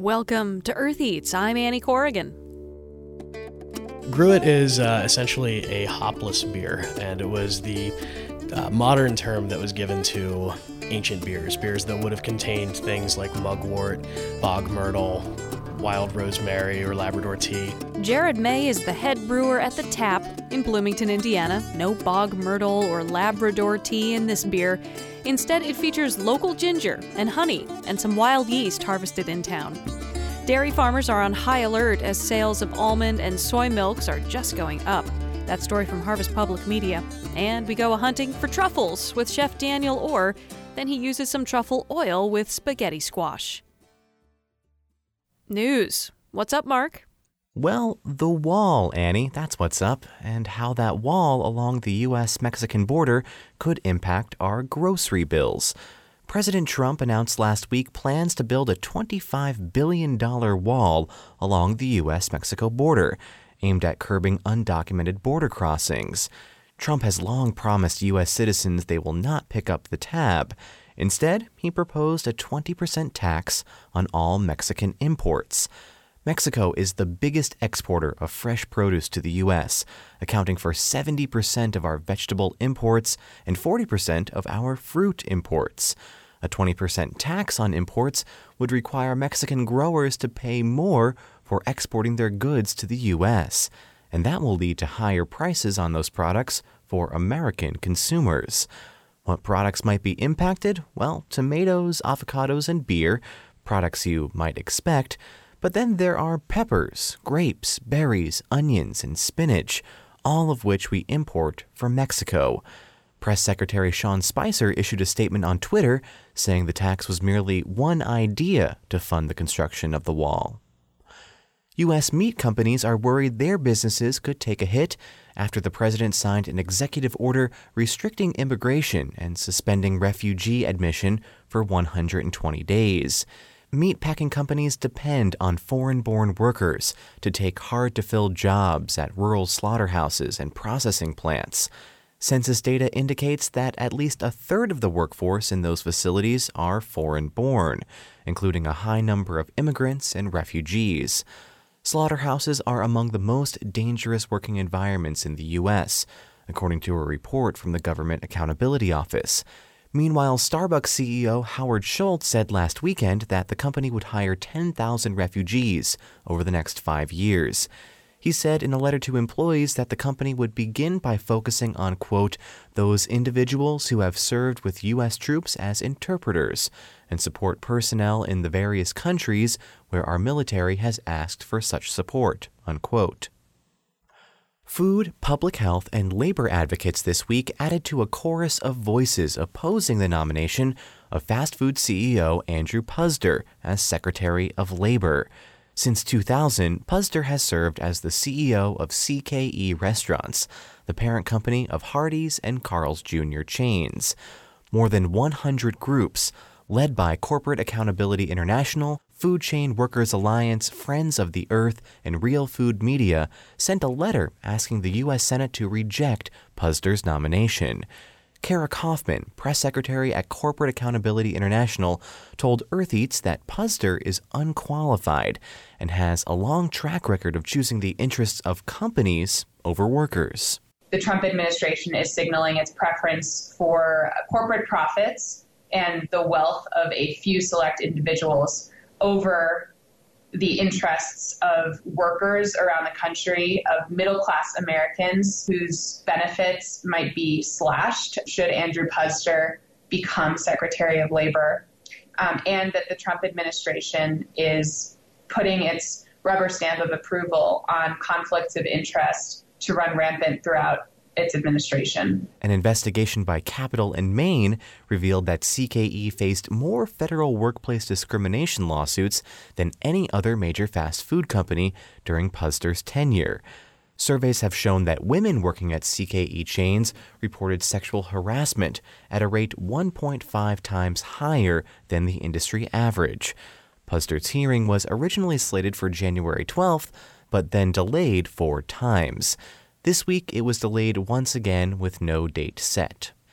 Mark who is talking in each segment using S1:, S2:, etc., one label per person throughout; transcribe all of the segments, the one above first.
S1: Welcome to Earth Eats. I'm Annie Corrigan.
S2: Gruit is essentially a hopless beer, and it was the modern term that was given to ancient beers that would have contained things like mugwort, bog myrtle, wild rosemary, or Labrador tea.
S1: Jared May is the head brewer at The Tap in Bloomington, Indiana. No bog myrtle or Labrador tea in this beer. Instead, it features local ginger and honey and some wild yeast harvested in town. Dairy farmers are on high alert as sales of almond and soy milks are just going up. That story from Harvest Public Media. And we go hunting for truffles with Chef Daniel Orr. Then he uses some truffle oil with spaghetti squash. News. What's up, Mark?
S3: Well, the wall, Annie, that's what's up, and how that wall along the U.S.-Mexican border could impact our grocery bills. President Trump announced last week plans to build a $25 billion wall along the U.S.-Mexico border, aimed at curbing undocumented border crossings. Trump has long promised U.S. citizens they will not pick up the tab. Instead, he proposed a 20% tax on all Mexican imports. Mexico is the biggest exporter of fresh produce to the U.S., accounting for 70% of our vegetable imports and 40% of our fruit imports. A 20% tax on imports would require Mexican growers to pay more for exporting their goods to the U.S., and that will lead to higher prices on those products for American consumers. What products might be impacted? Well, tomatoes, avocados, and beer, products you might expect. But then there are peppers, grapes, berries, onions, and spinach, all of which we import from Mexico. Press Secretary Sean Spicer issued a statement on Twitter saying the tax was merely one idea to fund the construction of the wall. U.S. meat companies are worried their businesses could take a hit after the president signed an executive order restricting immigration and suspending refugee admission for 120 days. Meatpacking companies depend on foreign-born workers to take hard-to-fill jobs at rural slaughterhouses and processing plants. Census data indicates that at least a third of the workforce in those facilities are foreign-born, including a high number of immigrants and refugees. Slaughterhouses are among the most dangerous working environments in the U.S., according to a report from the Government Accountability Office. Meanwhile, Starbucks CEO Howard Schultz said last weekend that the company would hire 10,000 refugees over the next 5 years. He said in a letter to employees that the company would begin by focusing on, quote, those individuals who have served with U.S. troops as interpreters and support personnel in the various countries where our military has asked for such support, unquote. Food, public health, and labor advocates this week added to a chorus of voices opposing the nomination of fast food CEO Andrew Puzder as Secretary of Labor. Since 2000, Puzder has served as the CEO of CKE Restaurants, the parent company of Hardee's and Carl's Jr. chains. More than 100 groups, led by Corporate Accountability International, Food Chain Workers Alliance, Friends of the Earth, and Real Food Media, sent a letter asking the U.S. Senate to reject Puzder's nomination. Kara Kaufman, press secretary at Corporate Accountability International, told Earth Eats that Puzder is unqualified and has a long track record of choosing the interests of companies over workers.
S4: The Trump administration is signaling its preference for corporate profits and the wealth of a few select individuals over the interests of workers around the country, of middle-class Americans whose benefits might be slashed should Andrew Puzder become Secretary of Labor, and that the Trump administration is putting its rubber stamp of approval on conflicts of interest to run rampant throughout its administration.
S3: An investigation by Capitol in Maine revealed that CKE faced more federal workplace discrimination lawsuits than any other major fast food company during Puzder's tenure. Surveys have shown that women working at CKE chains reported sexual harassment at a rate 1.5 times higher than the industry average. Puzder's hearing was originally slated for January 12th, but then delayed 4 times. This week, it was delayed once again with no date set.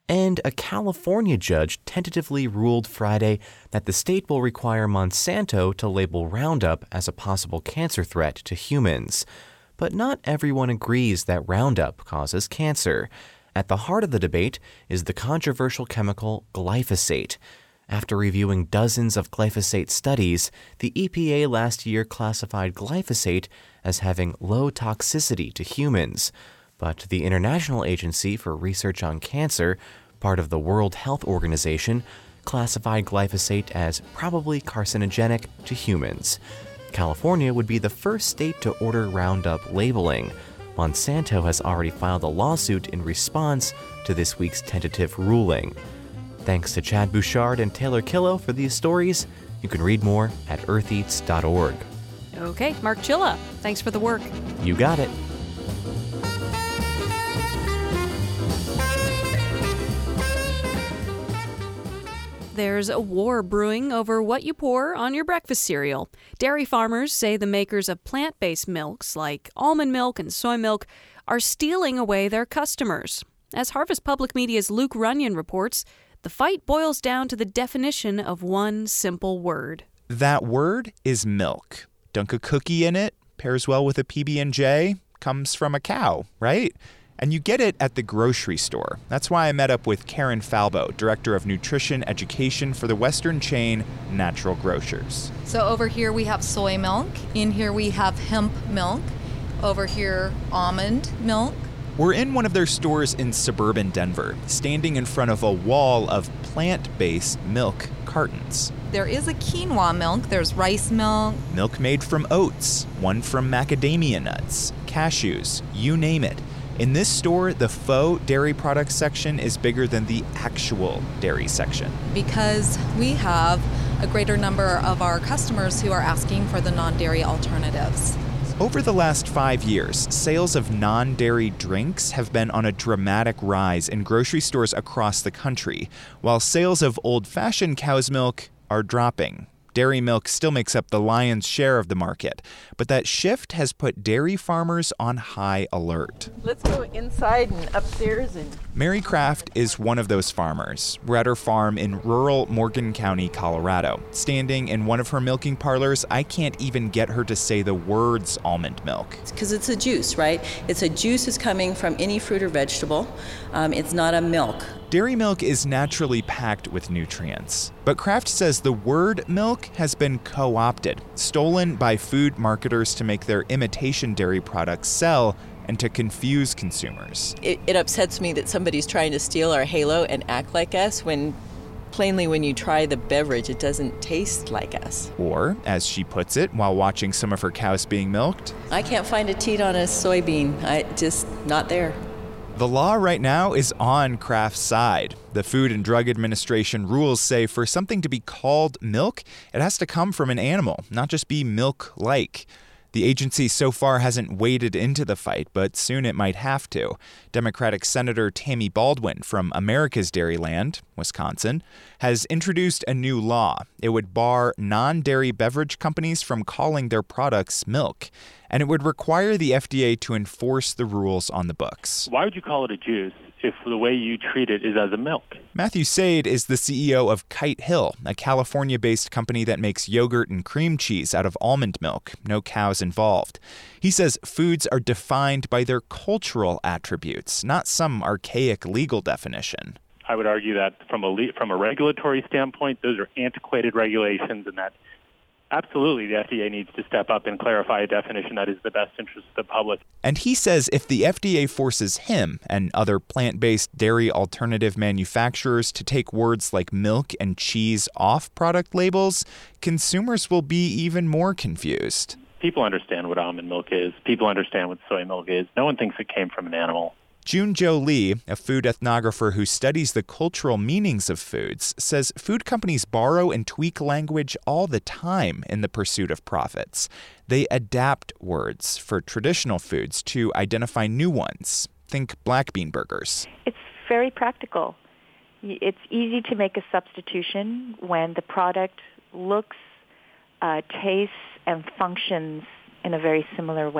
S3: And a California judge tentatively ruled Friday that the state will require Monsanto to label Roundup as a possible cancer threat to humans. But not everyone agrees that Roundup causes cancer. At the heart of the debate is the controversial chemical glyphosate. After reviewing dozens of glyphosate studies, the EPA last year classified glyphosate as having low toxicity to humans. But the International Agency for Research on Cancer, part of the World Health Organization, classified glyphosate as probably carcinogenic to humans. California would be the first state to order Roundup labeling. Monsanto has already filed a lawsuit in response to this week's tentative ruling. Thanks to Chad Bouchard and Taylor Killow for these stories. You can read more at eartheats.org.
S1: Okay, Mark Chilla, thanks for the work.
S3: You got it.
S1: There's a war brewing over what you pour on your breakfast cereal. Dairy farmers say the makers of plant-based milks like almond milk and soy milk are stealing away their customers. As Harvest Public Media's Luke Runyon reports, the fight boils down to the definition of one simple word.
S5: That word is milk. Dunk a cookie in it, pairs well with a PB&J, comes from a cow, right? And you get it at the grocery store. That's why I met up with Karen Falbo, Director of Nutrition Education for the Western chain Natural Grocers.
S6: So over here we have soy milk. In here we have hemp milk. Over here, almond milk.
S5: We're in one of their stores in suburban Denver, standing in front of a wall of plant-based milk cartons.
S6: There is a quinoa milk. There's rice milk.
S5: Milk made from oats, one from macadamia nuts, cashews, you name it. In this store, the faux dairy products section is bigger than the actual dairy section.
S6: Because we have a greater number of our customers who are asking for the non-dairy alternatives.
S5: Over the last 5 years, sales of non-dairy drinks have been on a dramatic rise in grocery stores across the country, while sales of old-fashioned cow's milk are dropping. Dairy milk still makes up the lion's share of the market, but that shift has put dairy farmers on high alert.
S7: Let's go inside and upstairs.
S5: Mary Kraft is one of those farmers. We're at her farm in rural Morgan County, Colorado. Standing in one of her milking parlors, I can't even get her to say the words almond milk.
S8: Because it's a juice, right? It's a juice that's coming from any fruit or vegetable. It's not a milk.
S5: Dairy milk is naturally packed with nutrients. But Kraft says the word milk has been co-opted, stolen by food marketers to make their imitation dairy products sell and to confuse consumers.
S8: It upsets me that somebody's trying to steal our halo and act like us when plainly when you try the beverage, it doesn't taste like us.
S5: Or, as she puts it, while watching some of her cows being milked,
S8: I can't find a teat on a soybean. Just not there.
S5: The law right now is on Kraft's side. The Food and Drug Administration rules say for something to be called milk, it has to come from an animal, not just be milk-like. The agency so far hasn't waded into the fight, but soon it might have to. Democratic Senator Tammy Baldwin from America's Dairyland, Wisconsin, has introduced a new law. It would bar non-dairy beverage companies from calling their products milk, and it would require the FDA to enforce the rules on the books.
S9: Why would you call it a juice if the way you treat it is as a milk?
S5: Matthew Sade is the CEO of Kite Hill, a California-based company that makes yogurt and cream cheese out of almond milk, no cows involved. He says foods are defined by their cultural attributes, not some archaic legal definition.
S9: I would argue that from a regulatory standpoint, those are antiquated regulations, and that absolutely the FDA needs to step up and clarify a definition that is the best interest of the public.
S5: And he says if the FDA forces him and other plant-based dairy alternative manufacturers to take words like milk and cheese off product labels, consumers will be even more confused.
S9: People understand what almond milk is. People understand what soy milk is. No one thinks it came from an animal.
S5: June-Jo Lee, a food ethnographer who studies the cultural meanings of foods, says food companies borrow and tweak language all the time in the pursuit of profits. They adapt words for traditional foods to identify new ones. Think black bean burgers.
S10: It's very practical. It's easy to make a substitution when the product looks, tastes, and functions in a very similar way.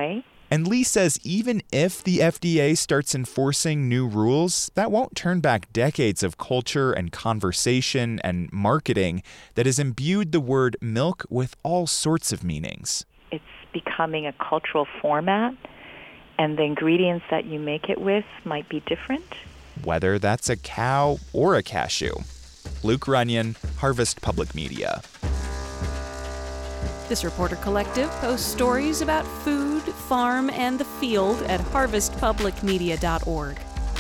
S5: And Lee says even if the FDA starts enforcing new rules, that won't turn back decades of culture and conversation and marketing that has imbued the word milk with all sorts of meanings.
S10: It's becoming a cultural format, and the ingredients that you make it with might be different.
S5: Whether that's a cow or a cashew. Luke Runyon, Harvest Public Media.
S1: This Reporter Collective posts stories about food, farm, and the field at harvestpublicmedia.org.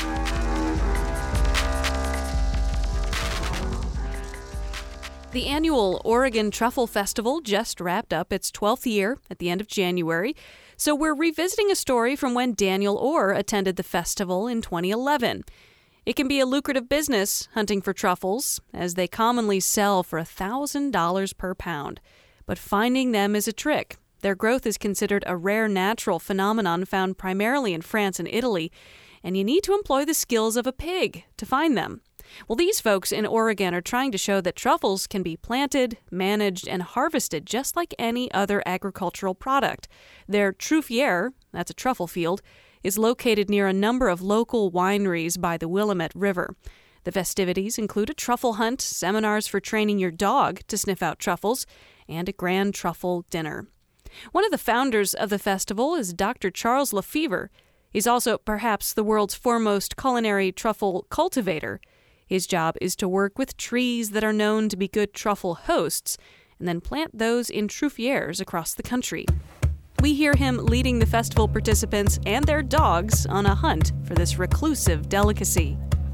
S1: The annual Oregon Truffle Festival just wrapped up its 12th year at the end of January, so we're revisiting a story from when Daniel Orr attended the festival in 2011. It can be a lucrative business, hunting for truffles, as they commonly sell for $1,000 per pound. But finding them is a trick. Their growth is considered a rare natural phenomenon found primarily in France and Italy, and you need to employ the skills of a pig to find them. Well, these folks in Oregon are trying to show that truffles can be planted, managed, and harvested just like any other agricultural product. Their truffier, that's a truffle field, is located near a number of local wineries by the Willamette River. The festivities include a truffle hunt, seminars for training your dog to sniff out truffles, and a grand truffle dinner. One of the founders of the festival is Dr. Charles Lefevre. He's also perhaps the world's foremost culinary truffle cultivator. His job is to work with trees that are known to be good truffle hosts, and then plant those in truffiers across the country. We hear him leading the festival participants and their dogs on a hunt for this reclusive delicacy.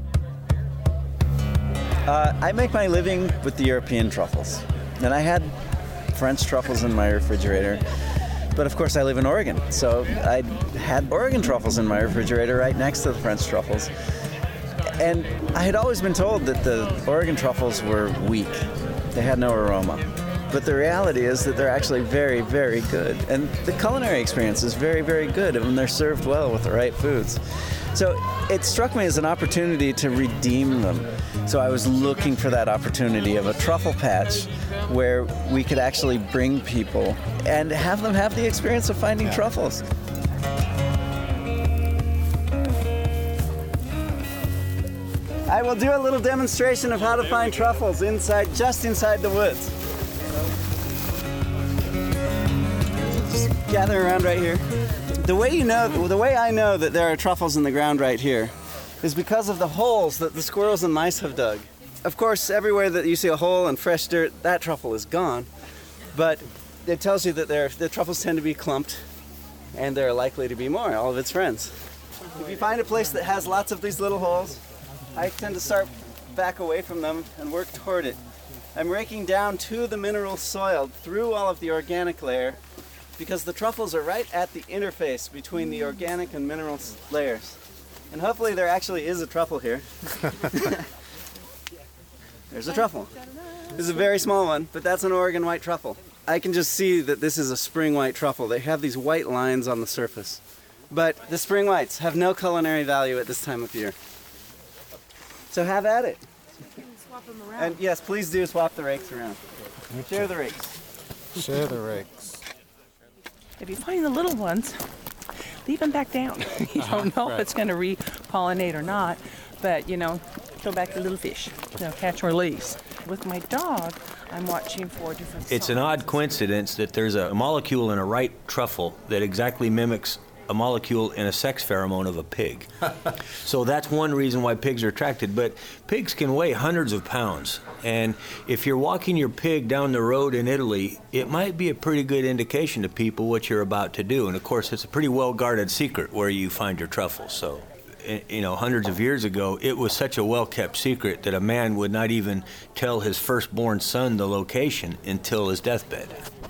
S11: I make my living with the European truffles, and I had French truffles in my refrigerator, but of course I live in Oregon, so I had Oregon truffles in my refrigerator right next to the French truffles. And I had always been told that the Oregon truffles were weak. They had no aroma. But the reality is that they're actually very, very good. And the culinary experience is very, very good when they're served well with the right foods. So it struck me as an opportunity to redeem them. So I was looking for that opportunity of a truffle patch where we could actually bring people and have them have the experience of finding truffles. I will do a little demonstration of how to find truffles just inside the woods. Just gather around right here. The way I know that there are truffles in the ground right here is because of the holes that the squirrels and mice have dug. Of course, everywhere that you see a hole and fresh dirt, that truffle is gone. But it tells you that the truffles tend to be clumped, and there are likely to be more, all of its friends. If you find a place that has lots of these little holes, I tend to start back away from them and work toward it. I'm raking down to the mineral soil through all of the organic layer because the truffles are right at the interface between the organic and mineral layers. And hopefully there actually is a truffle here. There's a truffle. This is a very small one, but that's an Oregon white truffle. I can just see that this is a spring white truffle. They have these white lines on the surface. But the spring whites have no culinary value at this time of year. So have at it.
S7: Swap them around.
S11: And yes, please do swap the rakes around. Share the rakes.
S12: Share the rakes.
S7: If you find the little ones, leave them back down. You don't know if it's going to repollinate or not, but, throw back the little fish. Catch and release. With my dog, I'm watching for different
S13: It's an odd coincidence that there's a molecule in a right truffle that exactly mimics a molecule in a sex pheromone of a pig. So that's one reason why pigs are attracted. But pigs can weigh hundreds of pounds. And if you're walking your pig down the road in Italy, it might be a pretty good indication to people what you're about to do. And of course, it's a pretty well-guarded secret where you find your truffles. So, hundreds of years ago, it was such a well-kept secret that a man would not even tell his firstborn son the location until his deathbed.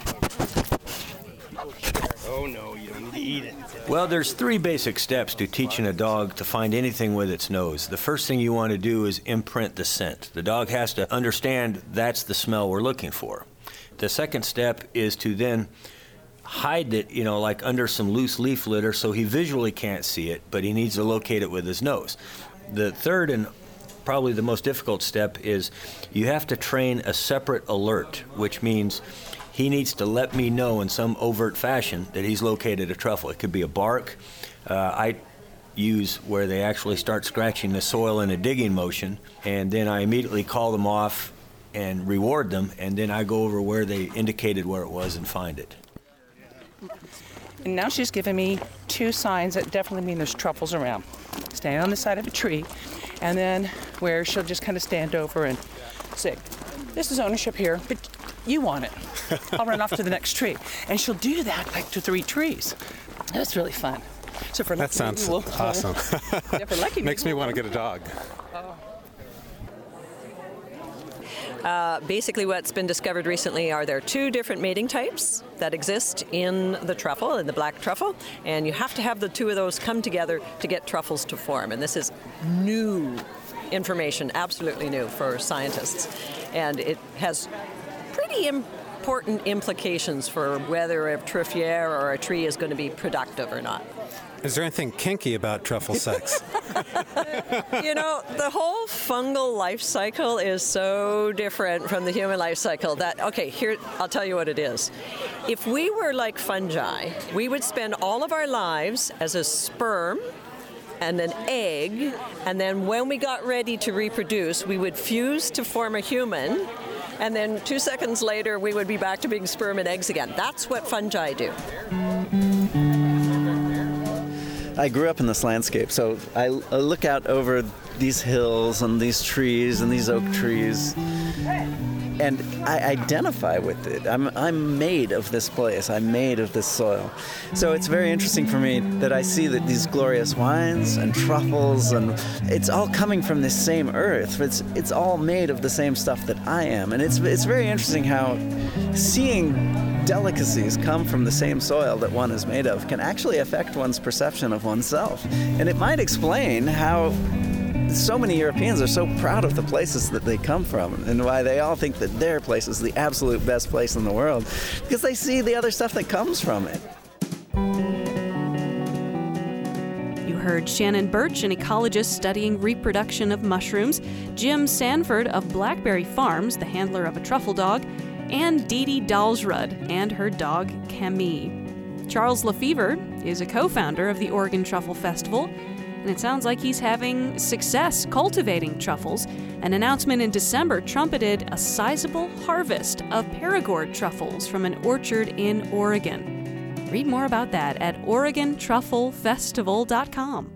S12: Oh no, you don't need to eat it.
S13: Well, there's 3 basic steps to teaching a dog to find anything with its nose. The first thing you want to do is imprint the scent. The dog has to understand that's the smell we're looking for. The second step is to then hide it, like under some loose leaf litter so he visually can't see it, but he needs to locate it with his nose. The third and probably the most difficult step is you have to train a separate alert, which means he needs to let me know in some overt fashion that he's located a truffle. It could be a bark. I use where they actually start scratching the soil in a digging motion, and then I immediately call them off and reward them, and then I go over where they indicated where it was and find it.
S7: And now she's given me 2 signs that definitely mean there's truffles around. Standing on the side of a tree, and then where she'll just kind of stand over and say, this is ownership here, but you want it. I'll run off to the next tree. And she'll do that like to 3 trees. That's really fun. So for
S14: that sounds awesome.
S7: Yeah, for lucky
S14: Makes me want to get a dog.
S15: Basically, what's been discovered recently are there 2 different mating types that exist in the truffle, in the black truffle, and you have to have the 2 of those come together to get truffles to form. And this is new information, absolutely new for scientists, and it has pretty important implications for whether a truffier or a tree is going to be productive or not.
S14: Is there anything kinky about truffle sex?
S15: You know, the whole fungal life cycle is so different from the human life cycle that, okay, here, I'll tell you what it is. If we were like fungi, we would spend all of our lives as a sperm and an egg, and then when we got ready to reproduce, we would fuse to form a human, and then 2 seconds later, we would be back to being sperm and eggs again. That's what fungi do.
S11: I grew up in this landscape, so I look out over these hills and these trees and these oak trees, and I identify with it. I'm made of this place. I'm made of this soil. So it's very interesting for me that I see that these glorious wines and truffles, and it's all coming from this same earth. It's all made of the same stuff that I am, and it's very interesting how seeing delicacies come from the same soil that one is made of can actually affect one's perception of oneself. And it might explain how so many Europeans are so proud of the places that they come from, and why they all think that their place is the absolute best place in the world, because they see the other stuff that comes from it.
S1: You heard Shannon Birch, an ecologist studying reproduction of mushrooms, Jim Sanford of Blackberry Farms, the handler of a truffle dog, and Dee Dee Dalsrud and her dog Camille. Charles Lefevre is a co-founder of the Oregon Truffle Festival, and it sounds like he's having success cultivating truffles. An announcement in December trumpeted a sizable harvest of Perigord truffles from an orchard in Oregon. Read more about that at OregonTruffleFestival.com.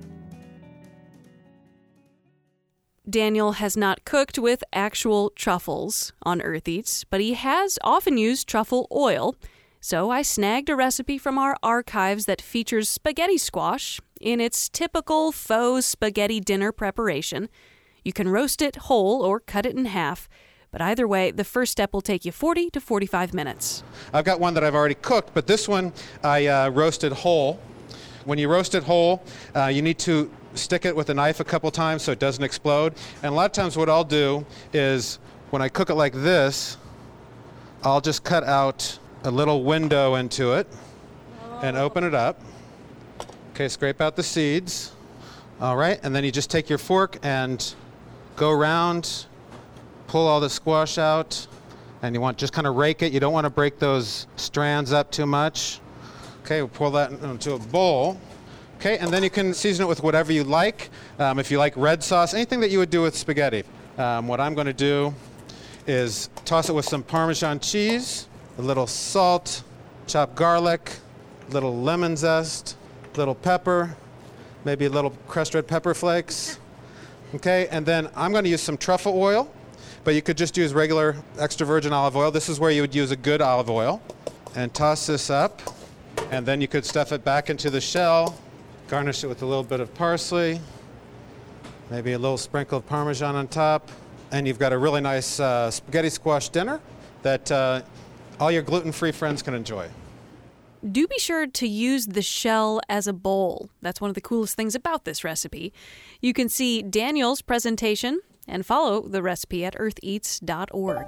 S1: Daniel has not cooked with actual truffles on Earth Eats, but he has often used truffle oil, so I snagged a recipe from our archives that features spaghetti squash in its typical faux spaghetti dinner preparation. You can roast it whole or cut it in half, but either way, the first step will take you 40 to 45 minutes.
S16: I've got one that I've already cooked, but this one I roasted whole. When you roast it whole, you need to stick it with a knife a couple times so it doesn't explode. And a lot of times what I'll do is when I cook it like this, I'll just cut out a little window into it and open it up. Okay, scrape out the seeds. All right, and then you just take your fork and go around, pull all the squash out, and you want just kind of rake it. You don't want to break those strands up too much. Okay, we'll pour that into a bowl. Okay, and then you can season it with whatever you like. If you like red sauce, anything that you would do with spaghetti. What I'm going to do is toss it with some Parmesan cheese, a little salt, chopped garlic, a little lemon zest, a little pepper, maybe a little crushed red pepper flakes. Okay, and then I'm going to use some truffle oil, but you could just use regular extra virgin olive oil. This is where you would use a good olive oil. And toss this up, and then you could stuff it back into the shell. Garnish it with a little bit of parsley, maybe a little sprinkle of Parmesan on top, and you've got a really nice spaghetti squash dinner that all your gluten-free friends can enjoy.
S1: Do be sure to use the shell as a bowl. That's one of the coolest things about this recipe. You can see Daniel's presentation and follow the recipe at eartheats.org.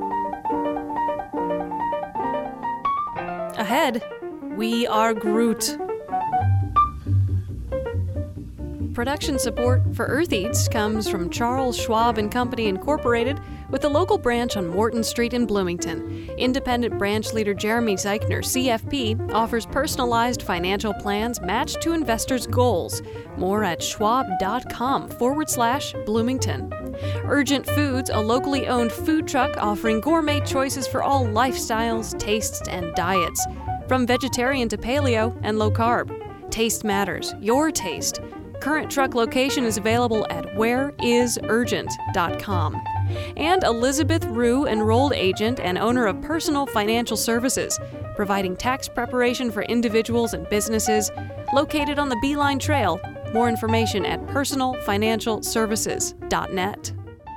S1: Ahead, we are Groot. Production support for Earth Eats comes from Charles Schwab and Company Incorporated, With the local branch on Morton Street in Bloomington, independent branch leader Jeremy Zeichner, CFP, offers personalized financial plans matched to investors' goals. More at schwab.com/Bloomington. Urgent Foods, a locally owned food truck offering gourmet choices for all lifestyles, tastes, and diets. From vegetarian to paleo and low carb. Taste matters. Your taste. Current truck location is available at whereisurgent.com. And Elizabeth Rue, enrolled agent and owner of Personal Financial Services, providing tax preparation for individuals and businesses, located on the Beeline Trail. More information at personalfinancialservices.net.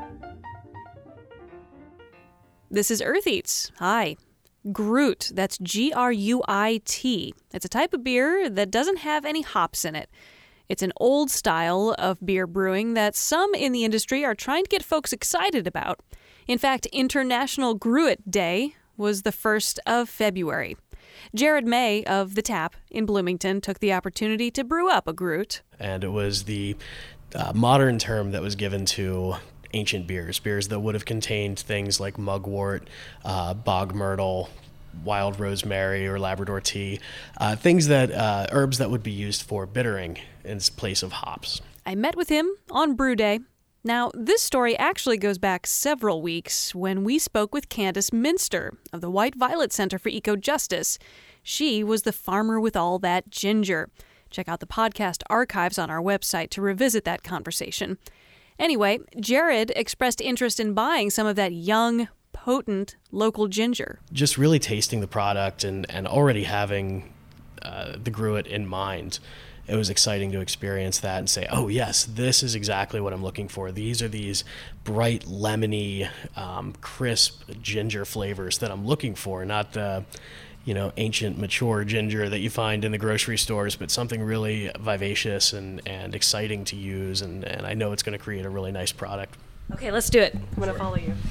S1: This is Earth Eats. Hi. Gruit, that's Gruit. It's a type of beer that doesn't have any hops in it. It's an old style of beer brewing that some in the industry are trying to get folks excited about. In fact, International Gruit Day was the 1st of February. Jared May of The Tap in Bloomington took the opportunity to brew up a Gruit.
S2: And it was the modern term that was given to ancient beers that would have contained things like mugwort, bog myrtle, wild rosemary or Labrador tea, things that herbs that would be used for bittering in place of hops.
S1: I met with him on Brew Day. Now, this story actually goes back several weeks when we spoke with Candace Minster of the White Violet Center for Eco Justice. She was the farmer with all that ginger. Check out the podcast archives on our website to revisit that conversation. Anyway, Jared expressed interest in buying some of that young, potent local ginger.
S2: Just really tasting the product and already having the Gruit in mind, it was exciting to experience that and say, oh yes, this is exactly what I'm looking for. These are these bright, lemony, crisp ginger flavors that I'm looking for, not the ancient, mature ginger that you find in the grocery stores, but something really vivacious and exciting to use, and I know it's going to create a really nice product.
S17: Okay, let's do it. I'm going to follow you.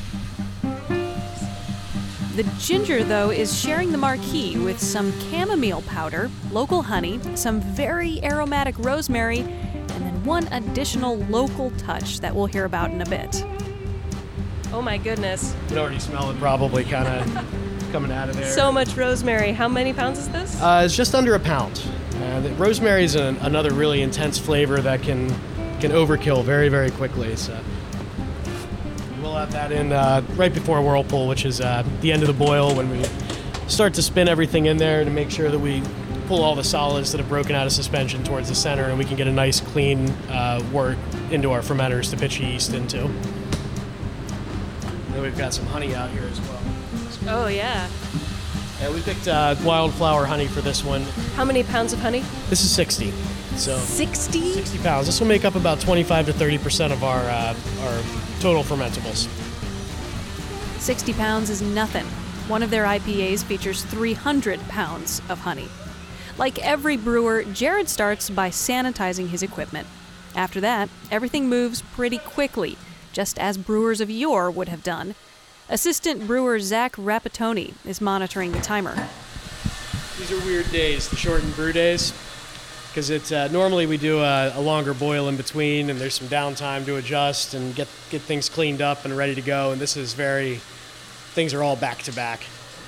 S1: The ginger, though, is sharing the marquee with some chamomile powder, local honey, some very aromatic rosemary, and then one additional local touch that we'll hear about in a bit.
S17: Oh my goodness.
S2: You can already smell it probably kind of coming out of there.
S17: So much rosemary. How many pounds is this?
S2: It's just under a pound. The rosemary is another really intense flavor that can overkill very, very quickly. So we'll have that in right before whirlpool, which is the end of the boil when we start to spin everything in there to make sure that we pull all the solids that have broken out of suspension towards the center, and we can get a nice clean wort into our fermenters to pitch yeast into. And then we've got some honey out here as well.
S17: Oh, yeah.
S2: Yeah, we picked wildflower honey for this one.
S17: How many pounds of honey?
S2: This is 60. So
S17: 60?
S2: 60 pounds. This will make up about 25 to 30% of our total fermentables.
S1: 60 pounds is nothing. One of their IPAs features 300 pounds of honey. Like every brewer, Jared starts by sanitizing his equipment. After that, everything moves pretty quickly, just as brewers of yore would have done. Assistant brewer Zach Rapatoni is monitoring the timer.
S2: These are weird days, the shortened brew days, because it's normally we do a longer boil in between, and there's some downtime to adjust and get things cleaned up and ready to go. And this is things are all back to back.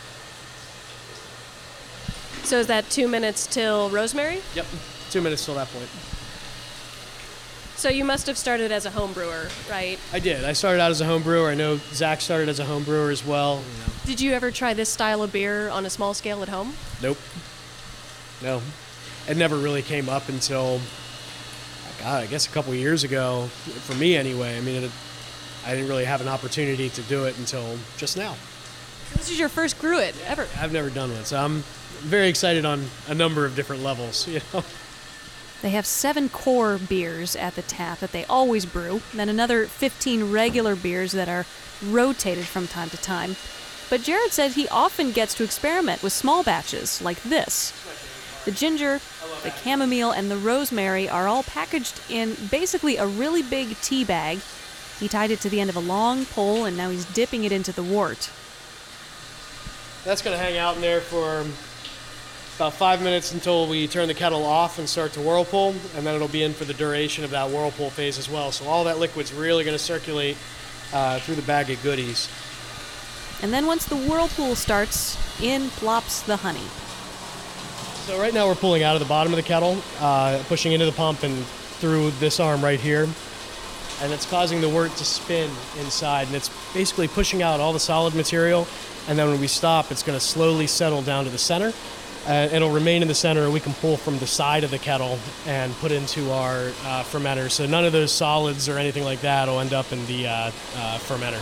S17: So is that 2 minutes till rosemary?
S2: Yep, 2 minutes till that point.
S17: So you must have started as a home brewer, right?
S2: I did. I started out as a home brewer. I know Zach started as a home brewer as well.
S17: Did you ever try this style of beer on a small scale at home?
S2: Nope. No. It never really came up until, I guess a couple years ago, for me anyway. I mean, I didn't really have an opportunity to do it until just now.
S17: This is your first Gruit ever.
S2: I've never done one, so I'm very excited on a number of different levels,
S1: They have 7 core beers at the tap that they always brew, then another 15 regular beers that are rotated from time to time. But Jared said he often gets to experiment with small batches like this. The ginger, the chamomile, and the rosemary are all packaged in basically a really big tea bag. He tied it to the end of a long pole, and now he's dipping it into the wort.
S2: That's going to hang out in there for about 5 minutes until we turn the kettle off and start to whirlpool, and then it'll be in for the duration of that whirlpool phase as well. So all that liquid's really going to circulate through the bag of goodies.
S1: And then once the whirlpool starts, in plops the honey.
S2: So right now we're pulling out of the bottom of the kettle, pushing into the pump and through this arm right here. And it's causing the wort to spin inside, and it's basically pushing out all the solid material. And then when we stop, it's going to slowly settle down to the center. It'll remain in the center. We can pull from the side of the kettle and put into our fermenter. So none of those solids or anything like that will end up in the fermenter.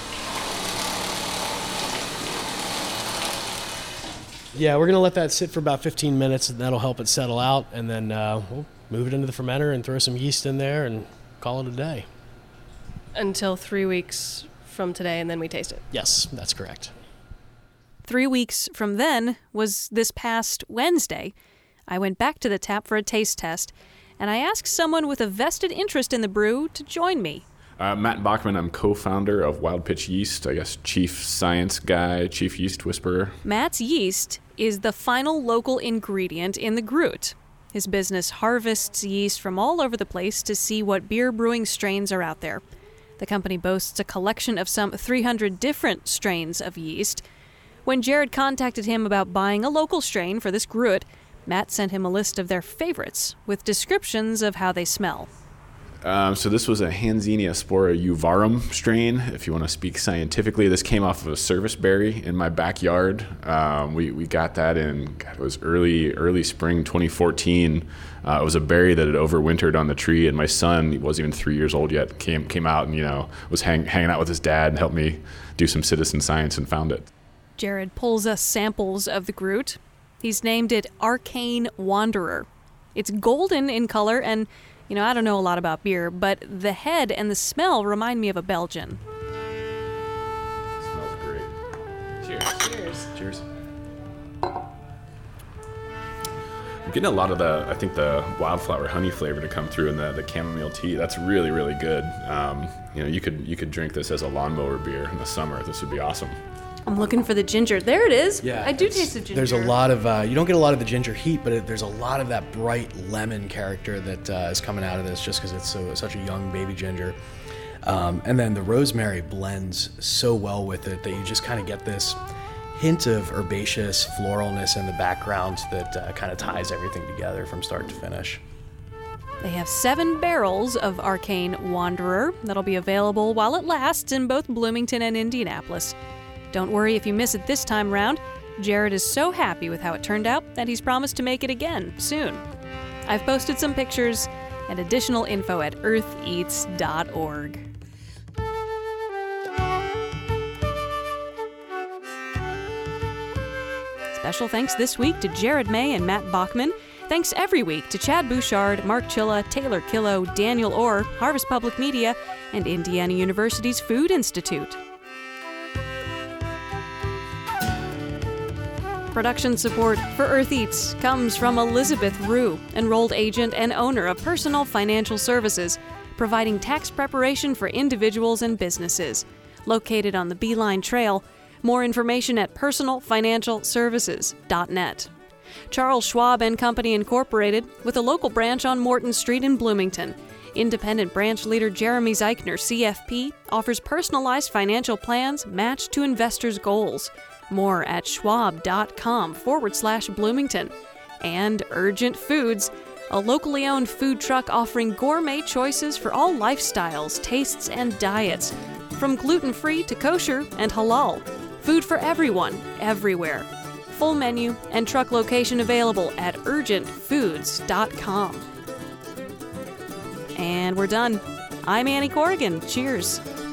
S2: Yeah, we're going to let that sit for about 15 minutes, and that'll help it settle out. And then we'll move it into the fermenter and throw some yeast in there and call it a day.
S17: Until 3 weeks from today, and then we taste it.
S2: Yes, that's correct.
S1: 3 weeks from then was this past Wednesday. I went back to the tap for a taste test, and I asked someone with a vested interest in the brew to join me.
S18: Matt Bachman, I'm co-founder of Wild Pitch Yeast, I guess chief science guy, chief yeast whisperer.
S1: Matt's yeast is the final local ingredient in the Gruit. His business harvests yeast from all over the place to see what beer brewing strains are out there. The company boasts a collection of some 300 different strains of yeast. When Jared contacted him about buying a local strain for this Gruit, Matt sent him a list of their favorites with descriptions of how they smell.
S18: So this was a Hanzenia spora uvarum strain. If you want to speak scientifically, this came off of a service berry in my backyard. We got that in, it was early spring 2014. It was a berry that had overwintered on the tree, and my son, he wasn't even 3 years old yet, came out and was hanging out with his dad and helped me do some citizen science and found it.
S1: Jared pulls us samples of the Gruit. He's named it Arcane Wanderer. It's golden in color, and I don't know a lot about beer, but the head and the smell remind me of a Belgian.
S18: It smells great. Cheers.
S1: Cheers.
S18: Cheers. I'm getting a lot of the wildflower honey flavor to come through in the chamomile tea. That's really, really good. You could drink this as a lawnmower beer in the summer. This would be awesome.
S17: I'm looking for the ginger. There it is.
S2: Yeah,
S17: I do taste the ginger.
S2: There's a lot of, you don't get a lot of the ginger heat, but there's a lot of that bright lemon character that is coming out of this just because it's such a young baby ginger. And then the rosemary blends so well with it that you just kind of get this hint of herbaceous floralness in the background that kind of ties everything together from start to finish.
S1: They have 7 barrels of Arcane Wanderer that'll be available while it lasts in both Bloomington and Indianapolis. Don't worry if you miss it this time round. Jared is so happy with how it turned out that he's promised to make it again soon. I've posted some pictures and additional info at eartheats.org. Special thanks this week to Jared May and Matt Bachman. Thanks every week to Chad Bouchard, Mark Chilla, Taylor Killo, Daniel Orr, Harvest Public Media, and Indiana University's Food Institute. Production support for Earth Eats comes from Elizabeth Rue, enrolled agent and owner of Personal Financial Services, providing tax preparation for individuals and businesses. Located on the Beeline Trail. More information at personalfinancialservices.net. Charles Schwab and Company Incorporated, with a local branch on Morton Street in Bloomington. Independent branch leader Jeremy Zeichner, CFP, offers personalized financial plans matched to investors' goals. More at schwab.com/Bloomington. And Urgent Foods, a locally owned food truck offering gourmet choices for all lifestyles, tastes, and diets. From gluten-free to kosher and halal. Food for everyone, everywhere. Full menu and truck location available at urgentfoods.com. And we're done. I'm Annie Corrigan. Cheers.